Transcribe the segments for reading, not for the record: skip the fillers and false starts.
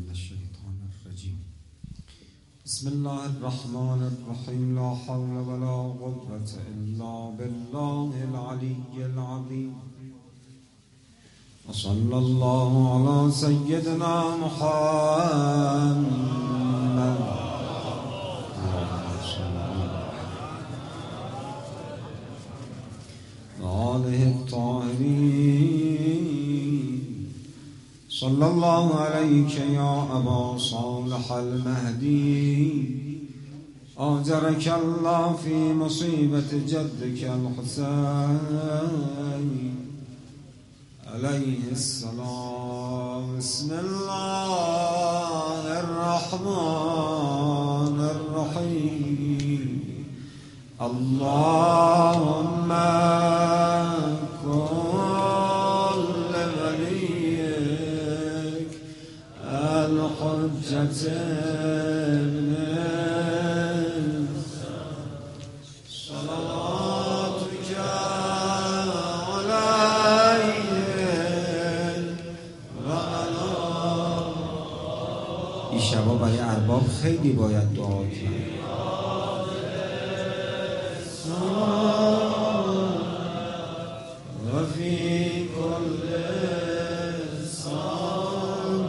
من الشیطان الرجیم. بسم الله الرحمن الرحیم. لا حول ولا قوة الا بالله العلی العظیم. وصلی الله علی سیدنا محمد و آله الطاهرین. صلی الله علیک یا ابا صالح المهدی. آجرک الله فی مصیبت جدک الحسین علیه السلام. بسم الله الرحمن الرحیم. اللهم کن لولیک الحجة ابن صلاتك علیه و علی. این شبا برای ارباب خیلی باید دعا کرد. و فی کل سان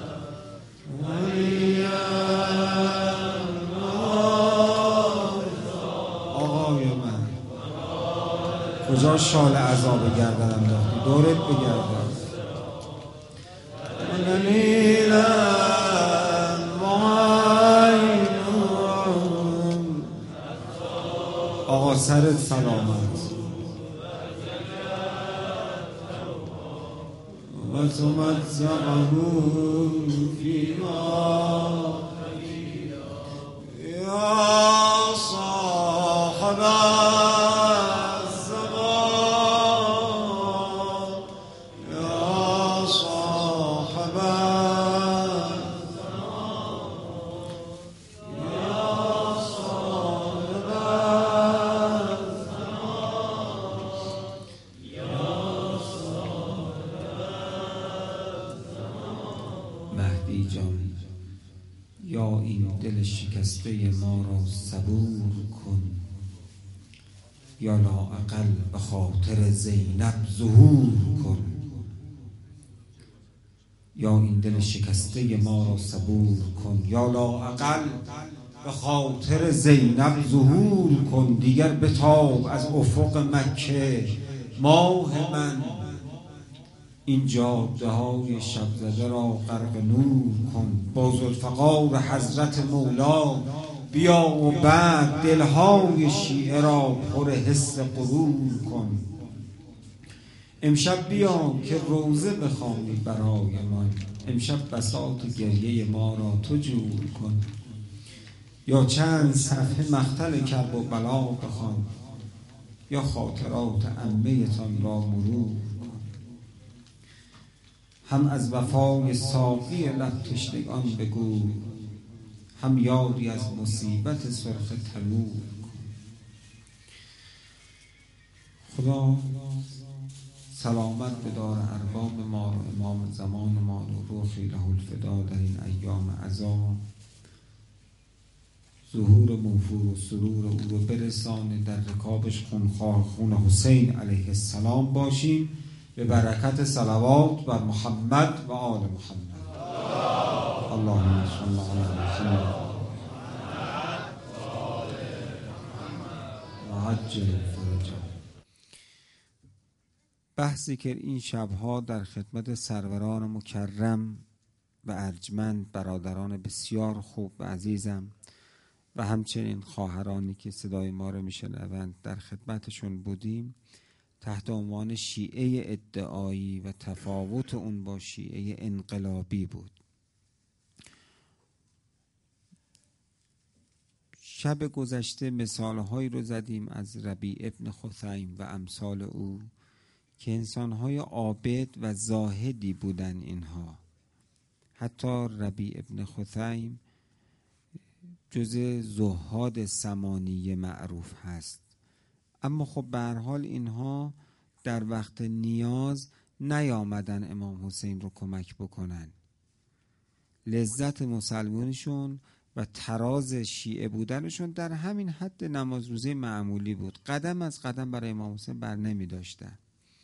آقای من کجا شال عذاب گردنم داختی؟ دورت بگردم. آقا سرت سلامت. و تمتعه فیها یا صاحب الزمان یا صاحب مهدی جان، یا این دل شکسته ما را صبور کن، یا لااقل به خاطر زینب ظهور کن. یا این دل شکسته ما را صبور کن، یا لااقل به خاطر زینب ظهور کن. دیگر بتاب از افق مکه ماه من، این جاده های شب زده را غرق نور کن. با ذوالفقار حضرت مولا بیا و بعد دلهای شیعه را پر حس غرور کن. امشب بیا که روزه بخوانی برای من، امشب بساط گریه ما را تو جور کن. یا چند صفحه مقتل کرب و بلا بخوان، یا خاطرات عمه تان را مرور کن. هم از وفای ساقی لب تشنگان بگو، هم یادی از مصیبت سرخ تنور کن. خدا سلامت بدار ارباب ما و امام زمان ما و روحی له الفدا در این ایام عزا. ظهور موفور و سرور او رو برسانه، در رکابش خونخوار خون حسین علیه السلام باشیم، به برکت صلوات بر محمد و آل محمد. اللهم صل علی محمد و عجل فرجه. بحثی که این شبها در خدمت سروران مکرم و ارجمند، برادران بسیار خوب و عزیزم و همچنین خواهرانی که صدای ما رو میشنوند در خدمتشون بودیم، تحت عنوان شیعه ادعایی و تفاوت اون با شیعه انقلابی بود. شب گذشته مثالهایی رو زدیم از ربیع ابن خثیم و امثال او که انسانهای عابد و زاهدی بودن اینها. حتی ربیع ابن خثیم جز زهاد سمانیه معروف هست، اما خب به هر حال اینها در وقت نیاز نیامدن امام حسین رو کمک بکنن. لذت مسلمانشون و تراز شیعه بودنشون در همین حد نماز روزه معمولی بود. قدم از قدم برای امام حسین بر نمی داشتن.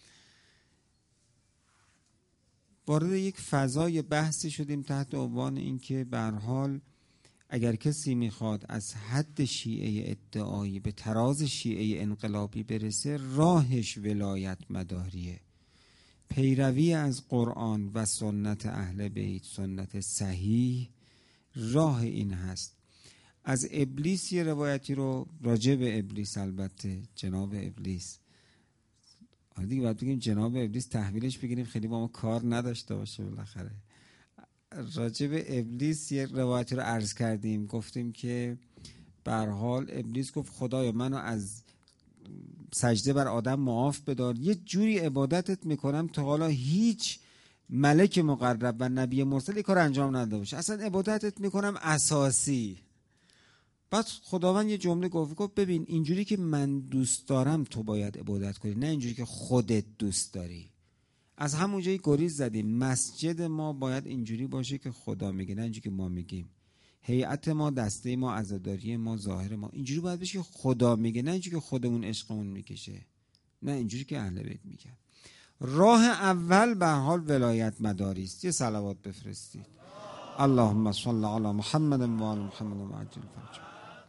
وارد یک فضای بحثی شدیم تحت عنوان اینکه به هر حال اگر کسی میخواد از حد شیعه ادعایی به تراز شیعه انقلابی برسه، راهش ولایت مداریه، پیروی از قرآن و سنت اهل بیت، سنت صحیح، راه این هست. از ابلیس یه روایتی رو راجع به ابلیس، البته جناب ابلیس، دیگه باید بگیم جناب ابلیس تحویلش بگیریم خیلی با ما کار نداشته باشه. بالاخره راجع به ابلیس یک روایتی رو عرض کردیم، گفتیم که به هر حال ابلیس گفت خدایا منو از سجده بر آدم معاف بدار، یه جوری عبادتت میکنم تا حالا هیچ ملک مقرب و نبی مرسل کار انجام نداده باشه، اصلا عبادتت میکنم اساسی. بعد خداوند یه جمله گفت ببین اینجوری که من دوست دارم تو باید عبادت کنی، نه اینجوری که خودت دوست داری. از همون جایی گریز زدیم. مسجد ما باید اینجوری باشه که خدا میگه، نه اینجوری که ما میگیم. هیئت ما، دسته ما، عزاداری ما، ظاهر ما اینجوری باید بشه که خدا میگه، نه اینجوری که خودمون عشقمون میکشه، نه اینجوری که اهل بیت میگن. راه اول به حال ولایت مداری است. یه صلوات بفرستید. اللهم صل علی محمد و آل محمد و عجل فرج.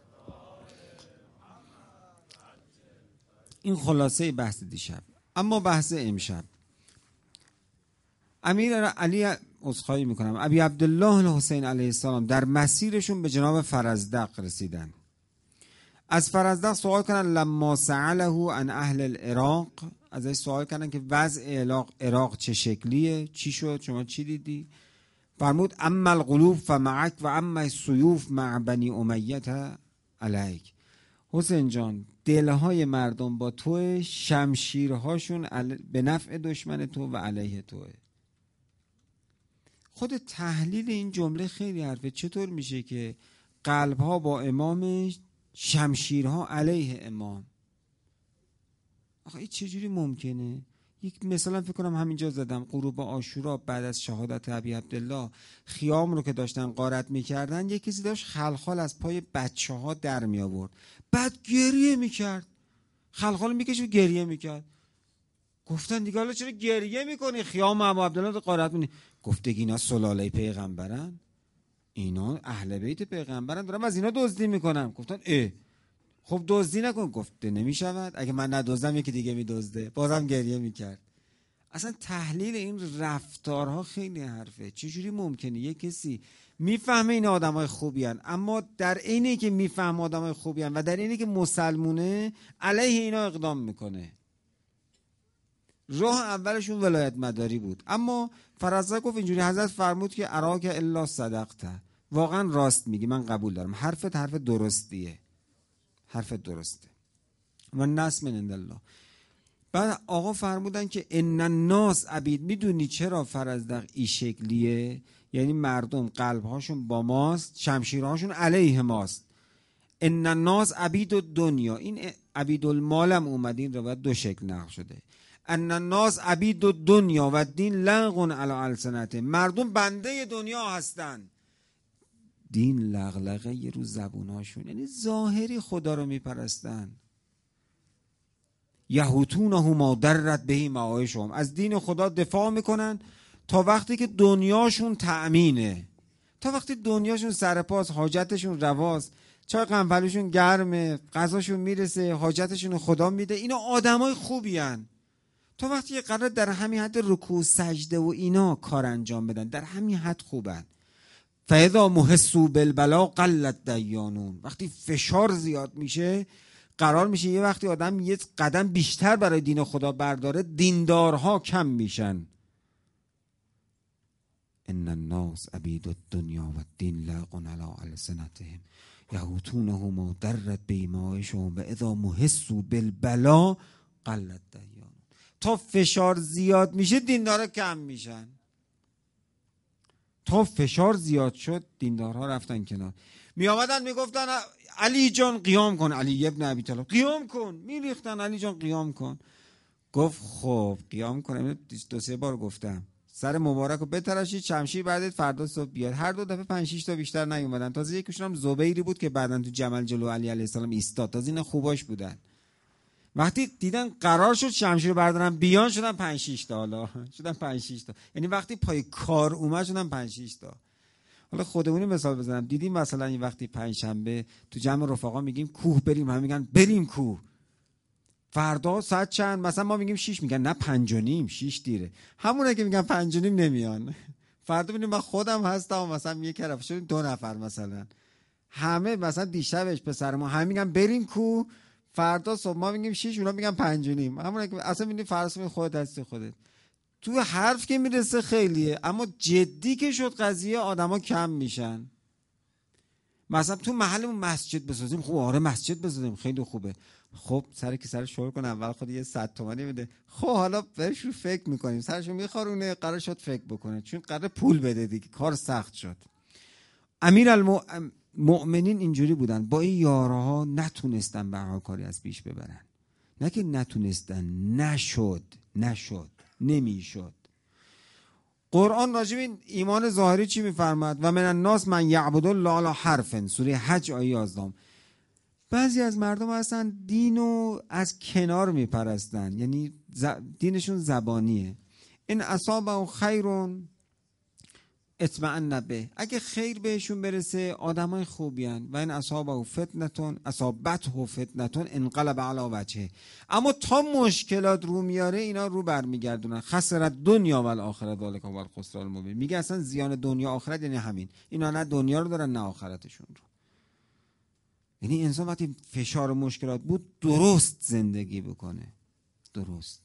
این خلاصه بحث دیشب. اما بحث امشب، امیر علی عذرخواهی میکنم ابی عبدالله الحسین علیه السلام در مسیرشون به جناب فرزدق رسیدن. از فرزدق سوال کردن لما سأله عن اهل العراق، ازش سوال کردن که وضع عراق چه شکلیه، چی شد، شما چی دیدی؟ فرمود اما القلوب فمعک و اما السیوف مع بنی امیه علیک. حسین جان دلهای مردم با تو، شمشیرهاشون به نفع دشمن تو و علیه توه. خود تحلیل این جمله خیلی حرفه. چطور میشه که قلبها با امام، شمشیرها علیه امام؟ آخه این چجوری ممکنه؟ یک مثلا فکر کنم همینجا زدم، غروب عاشورا بعد از شهادت ابی عبدالله خیام رو که داشتن غارت میکردن، یک کسی داشت خلخال از پای بچه ها در می آورد، بعد گریه میکرد، خلخال میکشید گریه میکرد. گفتن دیگه حالا چرا گریه میکنی؟ خیام ابی عبدالله رو غارت میکنی. گفت اینا سلاله پیغمبرن، اینا اهل بیت پیغمبرن، دارم از اینا دزدی میکنم. گفتن خب دزدی نکن. گفت نمیشود، اگه من ندزدم یکی دیگه میدزده. بازم گریه میکرد. اصلا تحلیل این رفتارها خیلی حرفه. چجوری ممکنه یک کسی میفهمه این آدمای خوبی هن، اما در عینی که میفهمه آدمای خوبی هن و در عینی که مسلمونه علیه اینا اقدام میکنه؟ راه اولشون ولایت مداری بود. اما فرزدق گفت اینجوری، حضرت فرمود که اراک الا صدقته، واقعا راست میگی، من قبول دارم، حرفت حرف درستیه، حرف درسته و نصر من عند الله. بعد آقا فرمودن که ان الناس عبید. میدونی چرا فرزدق این شکلیه؟ یعنی مردم قلبهاشون با ماست، شمشیرهاشون علیه ماست. ان الناس عبید الدنیا، این عبید المال هم اومد، این روایت دو شکل نقل شده. ان الناس عبید الدنیا و دین لغو علی السنته، مردم بنده دنیا هستن، دین لغلقه یه رو زبوناشون، یعنی ظاهری خدا رو میپرستن. یهوتونه ما درت بهی معایشهم، از دین خدا دفاع میکنن تا وقتی که دنیاشون تأمینه، تا وقتی دنیاشون سرپاس، حاجتشون رواست، چای قنفلشون گرمه، غذاشون میرسه، حاجتشون خدا میده، اینا آدمای خوبی هن. تا وقتی که قرار در همین حد رکوع سجده و اینا کار انجام بدن، در همین حد خوبن. فاذا محسوا بالبلا قلت دیانون، وقتی فشار زیاد میشه قرار میشه یه وقتی آدم یه قدم بیشتر برای دین خدا برداره، دیندارها کم میشن. ان الناس عبید الدنیا و الدین لاغ علی السنتهم یهوتونه ما درت بیمایشهم و اذا محسوا بالبلا قلت دیانون. تا فشار زیاد میشه دیندارها کم میشن. تا فشار زیاد شد دیندارها رفتن کنار. می آمدن میگفتن علی جان قیام کن، علی ابن ابی طالب قیام کن، میریختن علی جان قیام کن. گفت خب قیام کنم. دو سه بار گفتم سر مبارک رو بتراشید، شمشیر بردارید، فردا صبح بیاد. هر دو دفعه 5 6 تا بیشتر نیومدن. تازه یکیشون هم زبیری بود که بعدن تو جمل جلو علی علیه السلام ایستاد. تازه اینا خوباش بودن. وقتی دیدن قرار شد شمشیر رو بردارن بیان، شدن 5 6 تا. حالا شدن 5 6 تا، یعنی وقتی پای کار اومد شدن 5 6 تا. حالا خودمونی مثال بزنم، دیدیم مثلا این وقتی پنجشنبه تو جمع رفقا میگیم کوه بریم، هم میگن بریم کوه. فردا ساعت چند؟ مثلا ما میگیم 6، میگن نه 5 و نیم، 6 دیره. همونه که میگن 5 و نیم نمیان. فردا ببینیم من خودم هستم مثلا یک طرف شدیم 2 نفر مثلا، همه مثلا دیشبش پسر ما هم میگن بریم کوه، فردا صبح ما میگیم 6، اونا میگن 5 و نیم. همونه که اصلا میگیم فرض کن خودت هستی خودت. تو حرف که میرسه خیلیه، اما جدی که شد قضیه آدما کم میشن. مثلا تو محلمون مسجد بسازیم، خب آره مسجد بسازیم خیلی خوبه. خب سر که سر شروع کنه اول خود یه 100 تومانی بده. خب حالا بهش رو فکر میکنیم، سرشو میخارونه، قرار شد فکر بکنه چون قرار پول بده دیگه، کار سخت شد. امیرالمؤمنین اینجوری بودن، با این یارها نتونستن به کاری از پیش ببرن. نه که نتونستن، نشد نمیشد. قرآن راجع به ایمان ظاهری چی میفرماد؟ و من الناس من یعبد الله علی حرف، سوره حج آیه 11. بعضی از مردم هستن دینو از کنار میپرستن، یعنی دینشون زبانیه. این اصابه خیر اطمئن به، اگه خیر بهشون برسه آدمای خوبیان. و این اصابه فتنتون انقلب علی وجهه، اما تا مشکلات رو میاره اینا رو برمیگردونن. خسرت دنیا و الاخره ذالک هو الخسران المبین. میگه اصلا زیان دنیا آخرت یعنی همین، اینا نه دنیا رو دارن نه آخرتشون رو. یعنی انسان وقتی فشار و مشکلات بود درست زندگی بکنه. درست.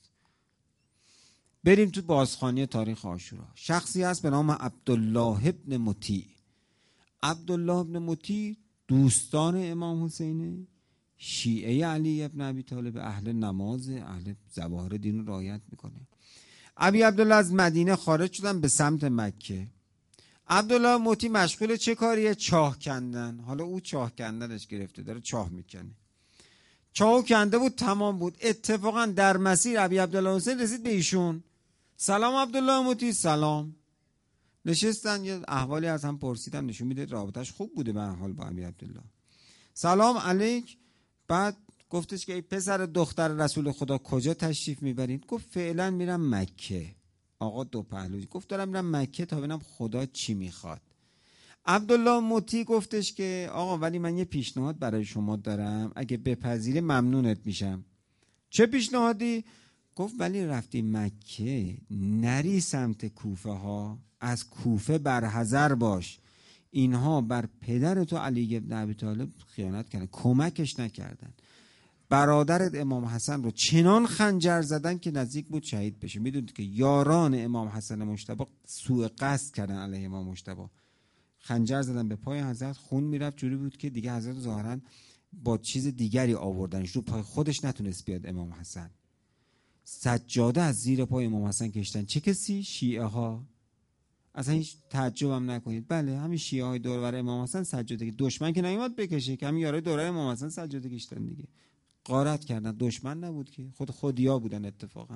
بریم تو بازخوانی تاریخ عاشورا. شخصی هست به نام عبدالله ابن مطیع. عبدالله ابن مطیع دوستان امام حسینه، شیعه علی ابن ابی طالب، اهل نماز، اهل ظواهر دین رو رعایت میکنه. ابی عبدالله از مدینه خارج شدن به سمت مکه. عبدالله مطیع مشغول چه کاریه؟ چاه کندن. حالا او چاه کندنش گرفته، داره چاه میکنه. چاه کنده بود، تمام بود. اتفاقا در مسیر ابی عبدالله حسین رسید به ایشون. سلام عبدالله مطیع. سلام. نشستن یه احوالی از هم پرسیدن، نشون میده رابطش خوب بوده به هر حال با ابی عبدالله. سلام علیک. بعد گفتش که ای پسر دختر رسول خدا کجا تشریف میبرید؟ گفت فعلا میرم مکه. آقا دو پهلوی. گفت دارم میرم مکه تا ببینم خدا چی میخواد. عبدالله مطیع گفتش که آقا ولی من یه پیشنهاد برای شما دارم، اگه بپذیری ممنونت میشم. چه پیشنهادی؟ گفت ولی رفتی مکه نری سمت کوفه ها، از کوفه برحذر باش. اینها بر پدر تو علی بن ابی طالب خیانت کردن، کمکش نکردن. برادرت امام حسن رو چنان خنجر زدن که نزدیک بود شهید بشه. میدونید که یاران امام حسن مجتبی سوء قصد کردن علیه امام مجتبی، خنجر زدن به پای حضرت، خون میرفت. جوری بود که دیگه حضرت ظاهرا با چیز دیگری آوردنش، رو پای خودش نتونست بیاد امام حسن. سجاده از زیر پای امام حسن کشتن. چه کسی؟ شیعه ها. اصلا هیچ تعجب هم نکنید، بله همین شیعه های دور بر امام حسن سجاده، دشمن که نمیاد بکشه، که همین یارای دور امام حسن سجاده کشتن دیگه، غارت کردن. دشمن نبود که، خودیا بودن اتفاقا.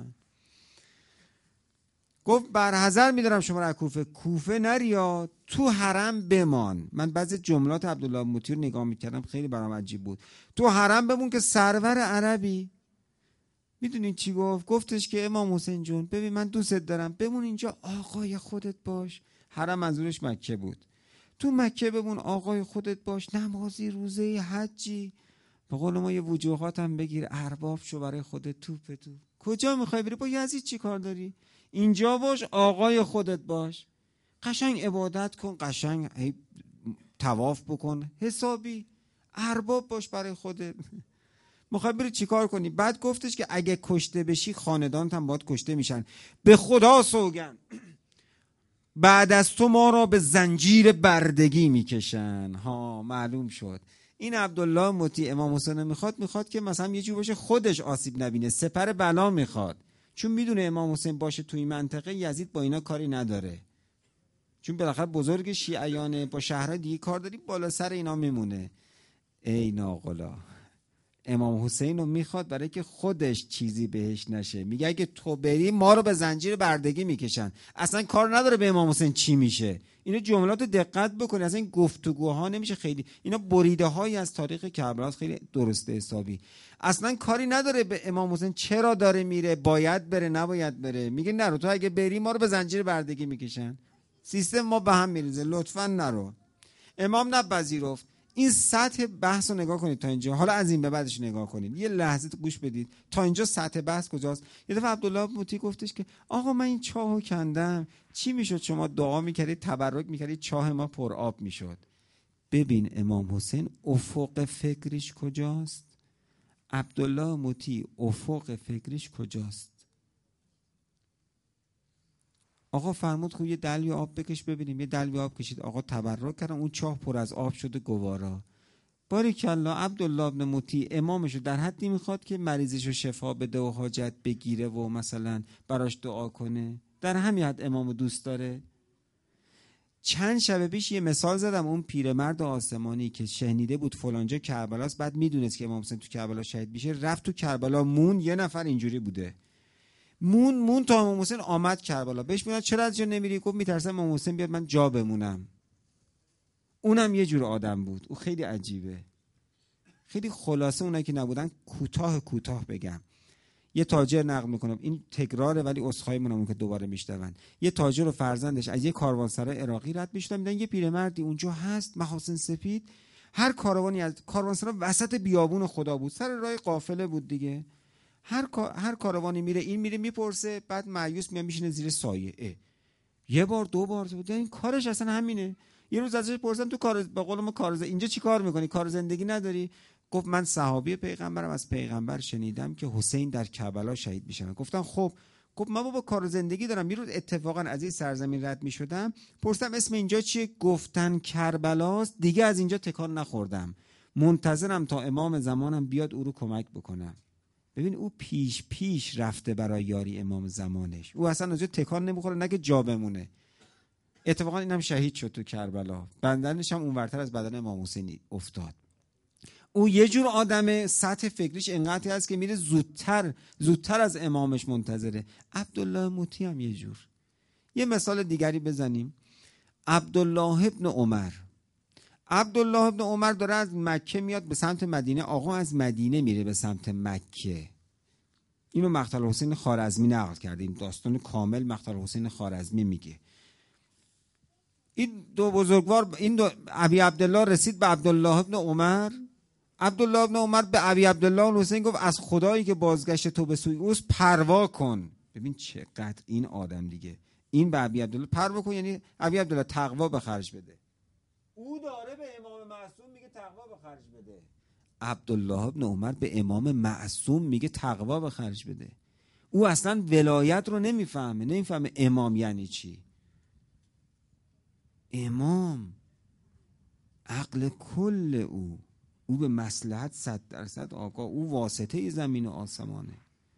گفت برحذر میدارم شما را کوفه نریا، تو حرم بمان. من بعضی جملات عبدالله مطیع رو نگاه میکردم، خیلی برام عجیب بود. تو حرم بمون که سرور عربی. میدونین چی گفت؟ گفتش که امام حسین جون ببین من دوستت دارم، بمون اینجا آقای خودت باش. حرم منظورش مکه بود. تو مکه بمون آقای خودت باش، نمازی، روزه، حجی، به قول ما یه وجوهات هم بگیر، ارباب شو برای خودت. تو کجا میخوای بری؟ با یزید چی کار داری؟ اینجا باش، آقای خودت باش، قشنگ عبادت کن، قشنگ طواف بکن، حسابی ارباب باش برای خودت. میخوای بری چیکار کنی؟ بعد گفتش که اگه کشته بشی خاندانت هم باید کشته میشن. به خدا سوگند بعد از تو ما را به زنجیر بردگی میکشن. ها معلوم شد این عبدالله مطیع امام حسین میخواد که مثلا یه جور باشه خودش آسیب نبینه، سپر بلا میخواد، چون میدونه امام حسین باشه توی منطقه یزید با اینا کاری نداره، چون بالاخره بزرگ شیعیانه، با شهرهای دیگه کار داری، بالا سر اینا میمونه. ای ناقلا، امام حسین رو میخواد برای که خودش چیزی بهش نشه. میگه اگه تو بری ما رو به زنجیر بردگی میکشن. اصلا کار نداره به امام حسین چی میشه. اینو جملات دقت بکنید، اصلا این گفتگوها نمیشه خیلی، اینا بریده هایی از تاریخ کربلا، خیلی درسته حسابی. اصلا کاری نداره به امام حسین چرا داره میره، باید بره نباید بره. میگه نرو، تو اگه بری ما رو به زنجیر بردگی میکشن، سیستم ما به هم میریزه، لطفا نرو. امام نپذیرفت. این سطح بحث رو نگاه کنید تا اینجا. حالا از این به بعدش نگاه کنید، یه لحظه گوش بدید تا اینجا سطح بحث کجاست. یه دفعه عبدالله موتی گفتش که آقا من این چاهو کندم، چی میشد شما دعا میکردید، تبرک میکردید، چاه ما پر آب میشد. ببین امام حسین افق فکریش کجاست، عبدالله موتی افق فکریش کجاست. آقا فرمود خب یه دلو آب بکش ببینیم. یه دلو آب کشید، آقا تبرک کردن، اون چاه پر از آب شده گوارا. باریکالله عبدالله ابن موتی امامشو در حدی میخواد که مریضشو شفا بده و حاجت بگیره و مثلا براش دعا کنه، در همین حد امامو دوست داره. چند شب پیش یه مثال زدم، اون پیرمرد آسمانی که شنیده بود فلانجا کربلاست، بعد میدونست که امام حسین تو کربلا شهید میشه، رفت تو کربلا مون. یه نفر اینجوری بوده، مون تا امام حسین آمد کربلا. بهش میگن چرا از جا نمیری؟ گفت میترسم امام حسین بیاد من جا بمونم. اونم یه جور آدم بود. او خیلی عجیبه. خیلی خلاصه اونایی که نبودن کوتاه بگم. یه تاجر نقل میکنم، این تکراره ولی عذرخواهی میکنم که دوباره میشنون. یه تاجر و فرزندش از یه کاروانسرای عراقی رد میشدن، میدن یه پیرمردی اونجا هست محاسن سپید. هر کاروانی از کاروانسرا وسط بیابون خدا بود، سر راه قافله بود دیگه. هر کاروانی میره، این میره میپرسه، بعد مایوس میاد میشینه زیر سایه. یه بار دو بار این کارش اصلا همینه. یه روز ازش پرسیدم تو کار به قول ما اینجا چی کار میکنی؟ کار زندگی نداری؟ گفت من صحابی پیغمبرم، از پیغمبر شنیدم که حسین در کربلا شهید میشه. گفتم خب. گفت من بابا کار زندگی دارم. یه روز اتفاقا از این سرزمین رد میشدم، پرسیدم اسم اینجا چیه؟ گفتن کربلاست. دیگه از اینجا تکان نخوردم، منتظرم تا امام زمانم بیاد او رو کمک بکنم. ببین او پیش رفته برای یاری امام زمانش. او اصلا اونجا تکان نمیخوره نه که جا بمونه. اتفاقا اینم شهید شد تو کربلا، بدنش هم اونورتر از بدن امام حسین افتاد. او یه جور آدمه سطح فکریش انقدری هست که میره زودتر از امامش منتظره. عبدالله موتی هم یه جور. یه مثال دیگری بزنیم. عبدالله ابن عمر داره از مکه میاد به سمت مدینه. آقا از مدینه میره به سمت مکه. اینو مقتل حسین خوارزمی نقل کرده، این داستان کامل مقتل حسین خوارزمی میگه. این دو بزرگوار، ابی عبدالله رسید به عبدالله ابن عمر. عبدالله ابن عمر به ابی عبدالله حسین گفت از خدایی که بازگشت تو به سوی اوست پروا کن. ببین چقدر این آدم دیگه. این به ابی عبدالله پروا کن یعنی ابی عبدالله تقوا به خرج بده. او داره به امام معصوم میگه تقوا به خرج بده. عبدالله ابن عمر به امام معصوم میگه تقوا به خرج بده. او اصلا ولایت رو نمیفهمه امام یعنی چی. امام عقل کل او به مصلحت 100% آگاه، او واسطه زمین و آسمانه.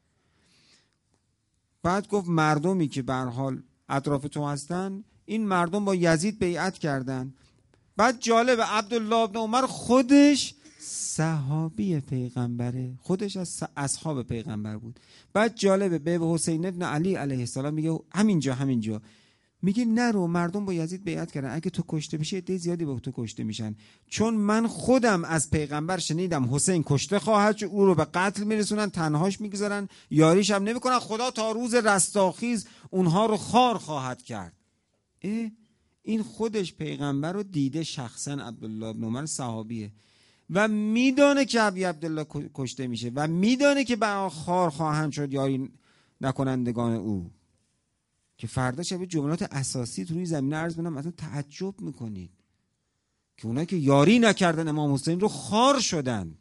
بعد گفت مردمی که به هر حال اطراف تو هستن، این مردم با یزید بیعت کردن. بعد جالب، عبدالله ابن عمر خودش صحابی پیغمبره، خودش از اصحاب پیغمبر بود. بعد جالبه به حسین ابن علی علیه السلام میگه همینجا میگه نرو، مردم با یزید بیعت کردن، اگه تو کشته بشی عده زیادی با تو کشته میشن، چون من خودم از پیغمبر شنیدم حسین کشته خواهد شد، او رو به قتل میرسونن، تنهاش میگذارن، یاریش هم نمیکنن، خدا تا روز رستاخیز اونها رو خار خواهد کرد. این خودش پیغمبر رو دیده شخصا. عبدالله بن عمر صحابیه و میدانه که ابی عبدالله کشته میشه و میدانه که به خار خواهند شد یاری نکنندگان او، که فردا شب جملات اساسی تو روی زمینه عرض کنم. مثلا تعجب میکنید که اونایی که یاری نکردن امام حسین رو خار شدن.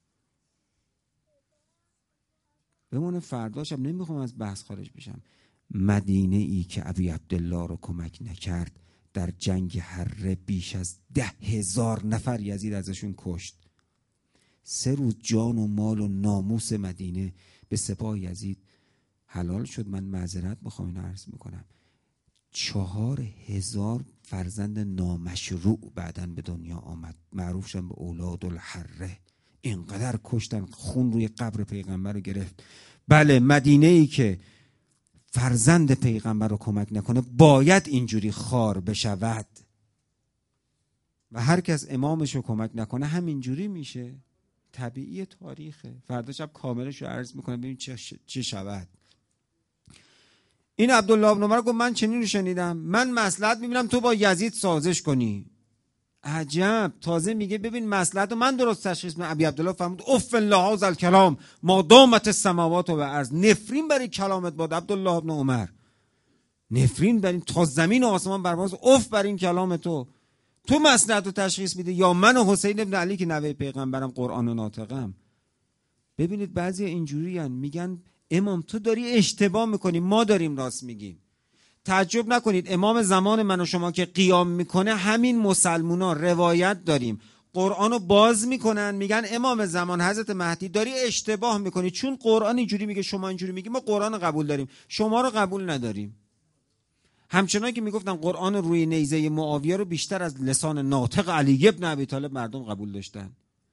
بمونه فردا شب، نمیخوام از بحث خارج بشم. مدینه ای که ابی عبدالله رو کمک نکرد، در جنگ حره بیش از 10,000 نفر یزید ازشون کشت. 3 روز جان و مال و ناموس مدینه به سپاه یزید حلال شد. من معذرت میخوام اینو عرض میکنم. 4,000 فرزند نامشروع بعدن به دنیا آمد، معروف شدن به اولاد الحره. اینقدر کشتن، خون روی قبر پیغمبر رو گرفت. بله، مدینه ای که فرزند پیغمبر رو کمک نکنه باید اینجوری خار بشود و هر کس امامش رو کمک نکنه همینجوری میشه. طبیعی تاریخه. فردا شب کاملش رو عرض میکنه ببین چه شود. این عبدالله بن عمر گفت من چنین رو شنیدم، من مصلحت میبینم تو با یزید سازش کنی. عجب، تازه میگه ببین مصلحت رو من درست تشخیص میدم. ابی عبدالله فرمود اف الله هذا الکلام ما دامت السماوات و الارض. نفرین برای کلامت باد عبدالله بن عمر، نفرین برای تا زمین و آسمان برواز، اف بر این کلام تو مصلحت رو تشخیص میده یا من و حسین ابن علی که نوه پیغمبرم قرآن و ناطقم. ببینید بعضی اینجوری هن. میگن امام تو داری اشتباه میکنی، ما داریم راست میگیم. تعجب نکنید امام زمان من و شما که قیام میکنه همین مسلمونا روایت داریم قرآن رو باز میکنن میگن امام زمان حضرت مهدی داری اشتباه میکنی چون قرآن اینجوری میگه شما اینجوری میگی، ما قرآن رو قبول داریم شما رو قبول نداریم. همچنان که میگفتن قرآن روی نیزه معاویه رو بیشتر از لسان ناطق علی ابن ابی طالب مردم قبول داشتن.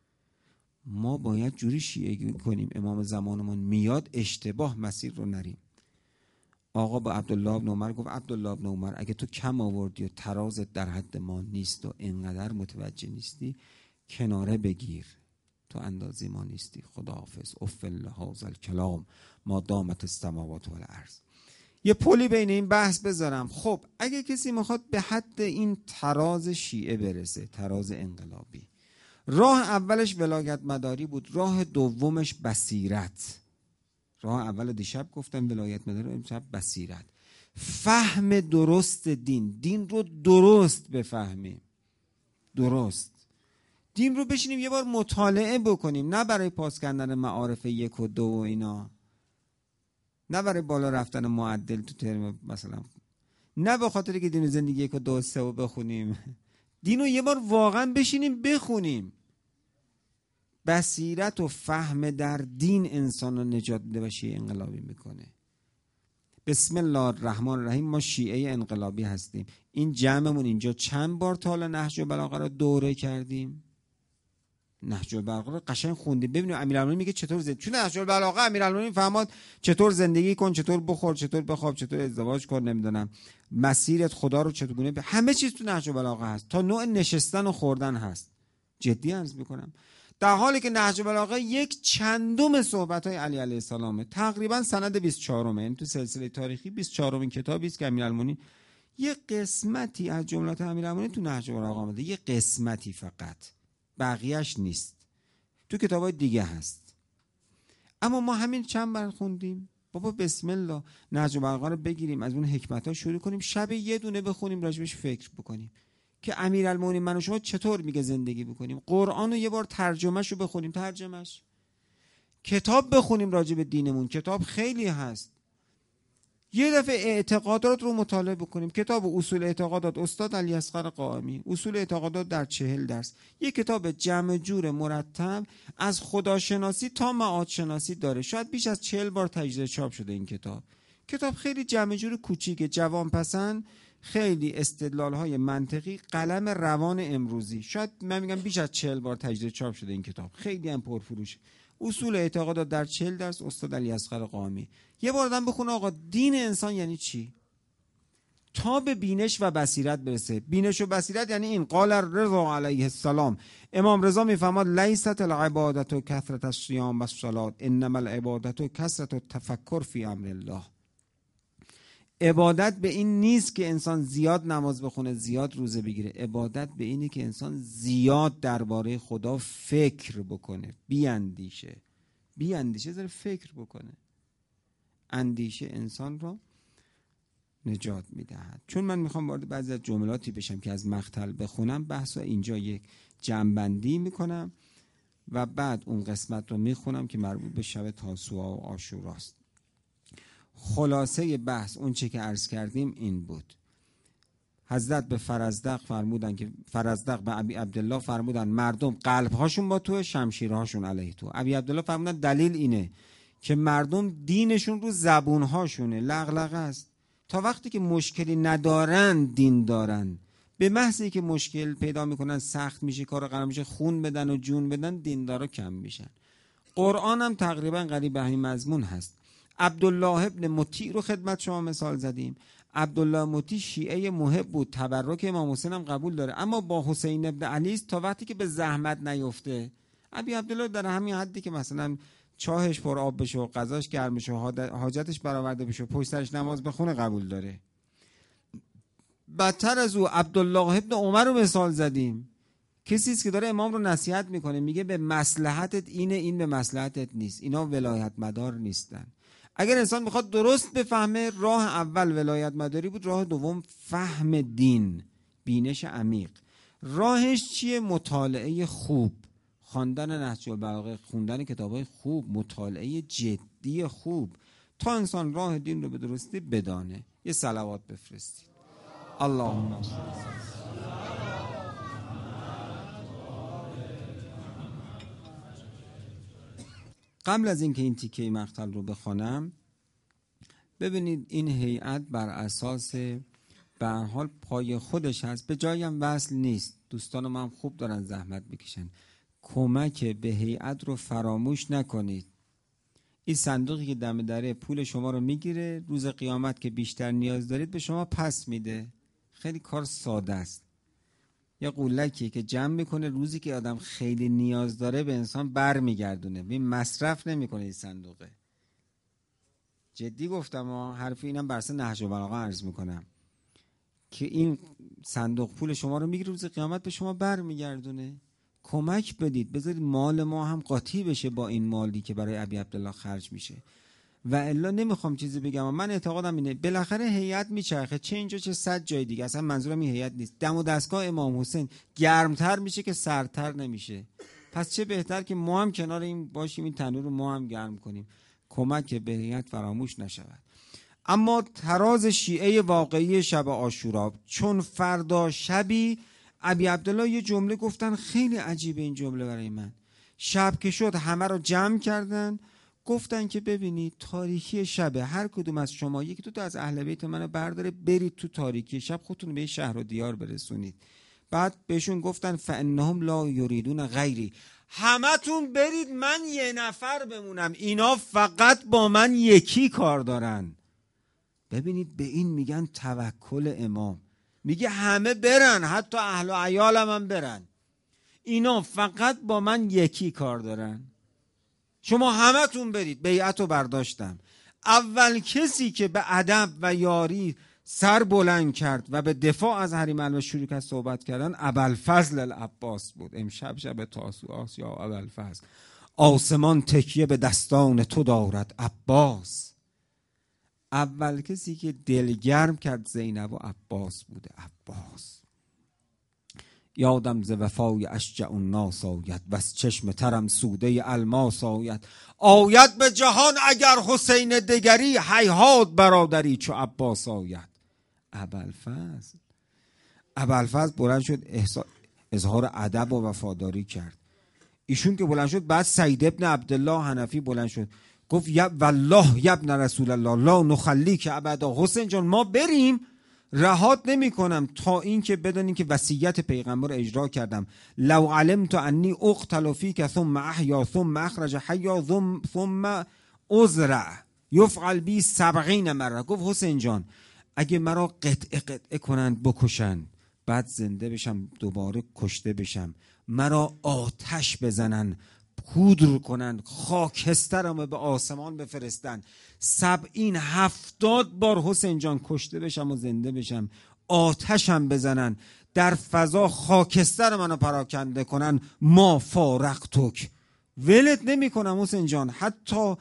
ما باید جوری شیعه کنیم امام زمانمون میاد اشتباه مسیر رو نریم. آقا با عبدالله بن عمر گفت عبدالله بن عمر اگه تو کم آوردی و ترازت در حد ما نیست و اینقدر متوجه نیستی کناره بگیر، تو اندازه ما نیستی، خداحافظ، اف الله هذا الکلام ما دامت السماوات و الارض. یه پلی بین این بحث بذارم. خب اگه کسی میخواد به حد این تراز شیعه برسه، تراز انقلابی، راه اولش ولایت مداری بود، راه دومش بصیرت. راه اول دیشب گفتم ولایت مداری، امشب بصیرت. فهم درست دین رو درست بفهمیم، درست دین رو بشینیم یه بار مطالعه بکنیم، نه برای پاس کردن معارف 1 و 2 و اینا، نه برای بالا رفتن معدل تو ترم مثلا، نه به خاطر که دین زندگی 1 و 2 و 3 رو بخونیم. دین رو یه بار واقعا بشینیم بخونیم. بصیرت و فهم در دین انسان رو نجات میده و شیعه انقلابی میکنه. بسم الله الرحمن الرحیم. ما شیعه انقلابی هستیم. این جمعمون اینجا چند بار تا حالا نهج البلاغه رو دوره کردیم. نهج البلاغه رو قشنگ خوندیم. ببینید امیرالمومنین میگه چطور چون نهج البلاغه امیرالمومنین فرمود چطور زندگی کن، چطور بخور، چطور بخواب، چطور ازدواج کن، نمیدونم مسیرت خدا رو چطور همه چیز تو نهج البلاغه هست، تا نوع نشستن و خوردن هست. جدی عرض میکنم. در حالی که نهج البلاغه 1/100 صحبت‌های علی علیه السلام، تقریبا سند 24، یعنی تو سلسله تاریخی 24مین کتابی است که امیرالمومنین یه قسمتی از جملات امیرالمومنین تو نهج البلاغه آمده، یه قسمتی فقط، بقیه‌اش نیست، تو کتابای دیگه هست. اما ما همین چند بار خوندیم. بابا بسم الله نهج البلاغه رو بگیریم، از اون حکمت‌ها شروع کنیم، شب یه دونه بخونیم، راجبش فکر بکنیم که امیرالمومنین من و شما چطور میگه زندگی بکنیم. قرآن رو یه بار ترجمهش رو بخونیم، ترجمهش، کتاب بخونیم راجع به دینمون، کتاب خیلی هست. یه دفعه اعتقادات رو مطالعه بکنیم، کتاب اصول اعتقادات استاد علی اصغر قائمی، اصول اعتقادات در 40 درس، یه کتاب جمع جور مرتب از خداشناسی تا معادشناسی داره. شاید بیش از 40 بار تجدید چاپ شده این کتاب. کتاب خیلی جمع جور کوچیکه، جوان پسند، خیلی استدلال‌های منطقی، قلم روان امروزی. شاید من میگم بیش از 40 بار تجدید چاپ شده این کتاب، خیلی هم پرفروشه. اصول اعتقادات در 40 درس استاد علی اصغر قائمی. یه بار آدم بخونه آقا دین انسان یعنی چی، تا به بینش و بصیرت برسه. بینش و بصیرت یعنی این. قال رضا علیه السلام، امام رضا میفرماد لیست العبادت و کثرت الصیام و الصلاه انما العبادت و کثرت التفکر فی امر الله. عبادت به این نیست که انسان زیاد نماز بخونه، زیاد روزه بگیره. عبادت به اینه که انسان زیاد درباره خدا فکر بکنه، بیاندیشه، زره فکر بکنه. اندیشه انسان رو نجات میدهد. چون من میخوام وارد بعضی از جملاتی بشم که از مقتل بخونم، بحث اینجا یک جمع‌بندی میکنم و بعد اون قسمت رو میخونم که مربوط به شب تاسوعا و عاشوراست. خلاصه بحث اون چه که عرض کردیم این بود. حضرت به فرزدق فرمودن که فرزدق به ابی عبدالله فرمودن مردم قلبهاشون با تو، شمشیرهاشون علیه تو. ابی عبدالله فرمودن دلیل اینه که مردم دینشون رو زبونهاشونه، لغلغه است. تا وقتی که مشکلی ندارن دین دارن. به محضی که مشکل پیدا میکنن، سخت میشه کار، قرار میشه خون بدن و جون بدن، دیندارا کم میشن. قرآن هم تقریبا قریب به همین مضمون هست. عبدالله ابن مطیع رو خدمت شما مثال زدیم. عبدالله مطیع شیعه محب بود، تبرک امام حسین هم قبول داره، اما با حسین ابن علی تا وقتی که به زحمت نیفته. ابی عبدالله در همین حدی که مثلا چاهش پر آب بشه و غذاش گرم بشه و حاجتش برآورده بشه و پشت سرش نماز بخونه قبول داره. بدتر از او عبدالله ابن عمر رو مثال زدیم. کسی است که داره امام رو نصیحت میکنه، میگه به مصلحتت اینه، این به مصلحتت نیست. اینا ولایت مدار نیستن. اگر انسان میخواد درست بفهمه، راه اول ولایت مداری بود، راه دوم فهم دین، بینش عمیق. راهش چیه؟ مطالعه خوب، خواندن نهج البلاغه، خوندن کتابای خوب، مطالعه جدی خوب، تا انسان راه دین رو به درستی بدانه. یه صلوات بفرستید. اللهم قبل از اینکه این تیکه مقتل رو بخوانم، ببینید این هیئت بر اساس به هر حال پای خودش هست، به جایی هم وصل نیست. دوستان من خوب دارن زحمت بکشن. کمک به هیئت رو فراموش نکنید. این صندوقی که دم دره پول شما رو میگیره، روز قیامت که بیشتر نیاز دارید به شما پس میده. خیلی کار ساده است. یه قولکی که جمع میکنه، روزی که آدم خیلی نیاز داره به انسان بر میگردونه. این مصرف نمیکنه. این صندوقه جدی گفتم ها، حرف اینم برس نهج البلاغه عرض میکنم که این صندوق پول شما رو میگیره، روز قیامت به شما بر میگردونه. کمک بدید، بذارید مال ما هم قاطی بشه با این مالی که برای ابی عبدالله خرج میشه. و الا نمیخوام چیزی بگم، من اعتقادم اینه بالاخره هیئت میچرخه، چه اینجا چه 100 جای دیگه. اصلا منظورم این هیئت نیست. دم و دستگاه امام حسین گرمتر میشه که سردتر نمیشه. پس چه بهتر که ما هم کنار این باشیم، این تنور رو ما هم گرم کنیم. کمک به هیئت فراموش نشود. اما تراز شیعه واقعی شب عاشورا، چون فردا شبی، ابی عبدالله یه جمله گفتن خیلی عجیبه. این جمله برای من، شب که شد همه رو جمع کردن، گفتن که ببینید تاریکی شبه، هر کدوم از شما یکی دو تا از اهل بیت منو برداره، برید تو تاریکی شب خودتون به شهر و دیار برسونید. بعد بهشون گفتن فانهم لا یریدون غیری، همتون برید من یه نفر بمونم، اینا فقط با من یکی کار دارن. ببینید به این میگن توکل امام. میگه همه برن، حتی اهل و عیالم هم برن، اینا فقط با من یکی کار دارن. شما همتون برید. بیعت رو برداشتم. اول کسی که به ادب و یاری سر بلند کرد و به دفاع از حریم علوی شروع کرد صحبت کردن، ابوالفضل العباس بود. امشب شب تاسوعاست یا ابوالفضل. آسمان تکیه به دستان تو دارد عباس. اول کسی که دلگرم کرد زینب و عباس بوده. عباس یادم ز وفای اشجع الناس آید، وز چشم ترم سوده الماس آید. آید به جهان اگر حسین دگری، هیهات برادری چو عباس آید. ابوالفضل بلند شد، اظهار ادب و وفاداری کرد. ایشون که بلند شد، بعد سعید ابن عبدالله حنفی بلند شد گفت والله ابن رسول الله لا نخلی که ابدا. حسین جان ما بریم، رهات نمی کنم تا این که بدونین که وصیت پیغمبر رو اجرا کردم. لو علمت انی اقتل فیک ثم احیا ثم اخرج حیا ثم ازرع یفعل بی 70 مره. گفت حسین جان اگه مرا قطعه کنند بکشن، بعد زنده بشم دوباره کشته بشم، مرا آتش بزنن پودر کنن، خاکسترم به آسمان بفرستن، 70 بار حسین جان کشته بشم و زنده بشم، آتشم بزنن، در فضا خاکستر منو پراکنده کنن، ما فارقتک، ولت نمی کنم حسین جان، حتی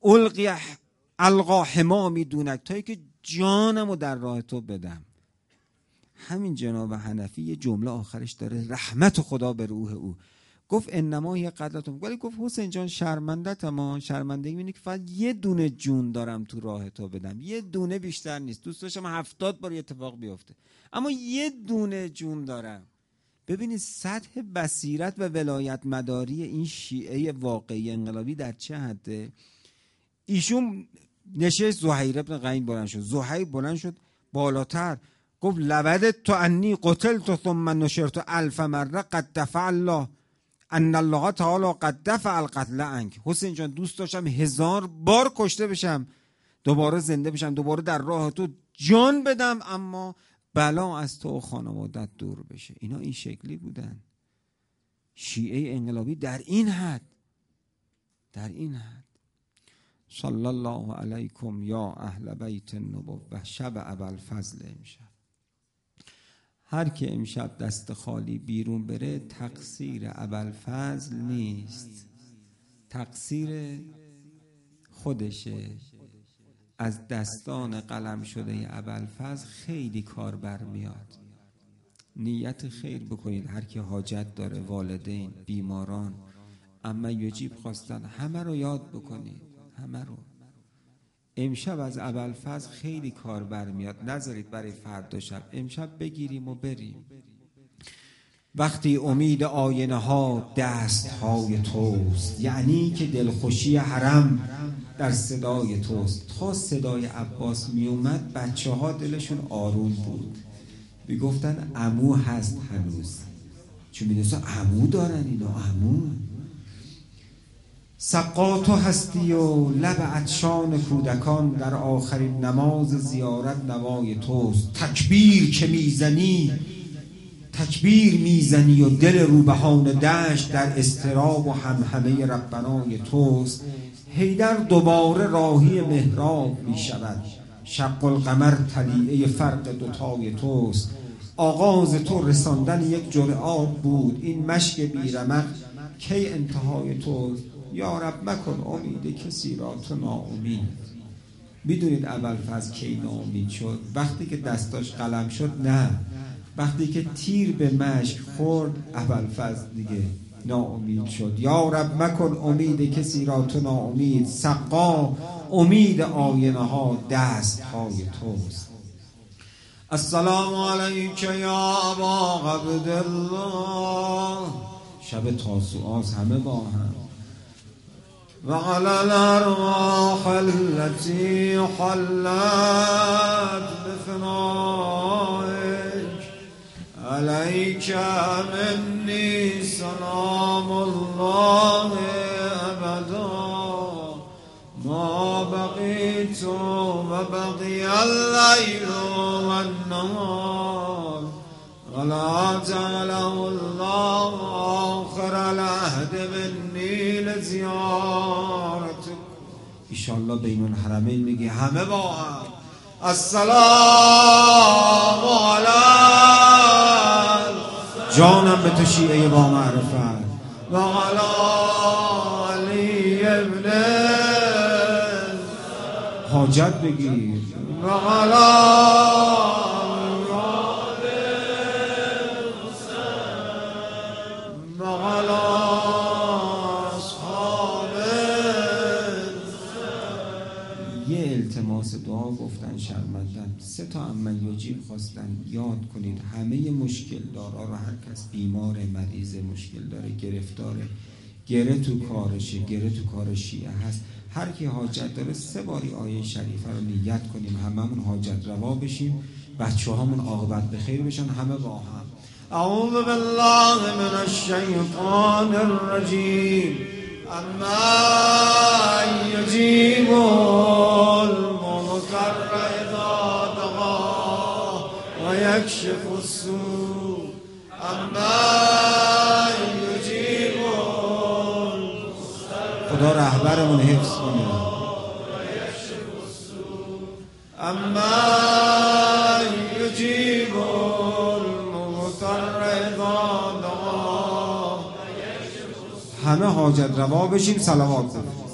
القا حمامی دونک، تا که جانمو در راه تو بدم. همین جناب حنفی یه جمله آخرش داره، رحمت خدا به روح او. گفت انما هی قتلتم، ولی گفت حسین جان شرمنده‌ام، شرمندگی اینه که فقط یه دونه جون دارم تو راه تو بدم، یه دونه بیشتر نیست. دوست داشتم 70 بار اتفاق بیفته، اما یه دونه جون دارم. ببینید سطح بصیرت و ولایت مداری این شیعه واقعی انقلابی در چه حده. ایشون نشست، زهیر ابن قین بلند شد، زهیر بلند شد بالاتر، گفت لودت تو انی قتلت ثم نشرت 1000 مره قد دفع الله ان الله تعالی قد دفع القتل عنک. حسین جان دوست داشتم 1000 بار کشته بشم، دوباره زنده بشم، دوباره در راه تو جان بدم، اما بلا از تو و خانوادت دور بشه. اینا این شکلی بودن. شیعه انقلابی در این حد. صلی الله علیکم یا اهل بیت النبوة. شب ابوالفضل امشب. هر که امشب دست خالی بیرون بره تقصیر ابوالفضل نیست، تقصیر خودشه. از دستان قلم شده ابوالفضل خیلی کار برمیاد. نیت خیر بکنید. هر کی حاجت داره، والدین، بیماران، اما یجیب خواستن، همه رو یاد بکنید، همه رو. امشب از ابوالفضل خیلی کار برمیاد. نذارید برای فردا شب، امشب بگیریم و بریم. وقتی امید آینه ها دست های توست، یعنی که دلخوشی حرم در صدای توست. تا صدای عباس می اومد بچه ها دلشون آروم بود، میگفتن عمو هست هنوز، چون میدونستن عمو دارن اینا. عمو سقا تو هستی و لب عطشان کودکان، در آخرین نماز زیارت نوای توست. تکبیر که میزنی، تکبیر میزنی و دل روبهان دشت در اضطراب و همهمه ربنای توست. حیدر دوباره راهی محراب میشود، شق القمر طلیعه فرق دوتای توست. آغاز تو رساندن یک جرعه آب بود، این مشک بیرمق کی انتهای توست. یا رب مکن امید کسی را تو ناامید. میدونید ابوالفضل کی ناامید شد؟ وقتی که دستاش قلم شد؟ نه، وقتی که تیر به مشک خورد ابوالفضل دیگه ناامید شد. یا رب مکن امید کسی را تو ناامید. سقا امید آینه ها دست های توست. السلام علیک یا ابا عبدالله. شب تاسوعاست، همه با هم. وعلى الأرواح التي حلت بفنائك عليك مني سلام الله أبدا ما بقيت وبقي الليل والنهار ولا جعله الله آخر العهد مني لزيارتك. ایشالله بین الحرمین میگی همه با هم. السلام علی جانم به تو شیعه با معرفت و علی علی ابن حاجت بگیر و علی دعا گفتن شرمندن. 3 تا اما یجیب خواستن. یاد کنید همه مشکل دارا رو، هر کس بیمار، مریض، مشکل داره، گرفتاره، گره تو کارشه، گره تو کار شیعه هست، هر کی حاجت داره 3 باری آیه شریفه رو نیت کنیم، هممون حاجت روا بشیم، بچه هامون عاقبت به خیر بشن، همه با هم. اعوذ بالله من الشیطان الرجیم. اما یجیب یکشف السوء اما یجیب. خدا رهبرمون حفظ کنه. اما یجیب المضطر اذا دعا. همه حاجت روا بشیم. صلوات